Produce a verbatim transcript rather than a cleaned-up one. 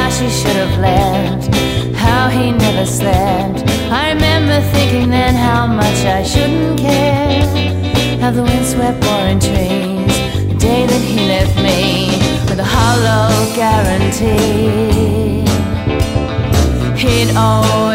how she should have left, how he never slept. I remember thinking then how much I shouldn't care. How the windswept foreign trees, the day that he left me with a hollow guarantee. He'd always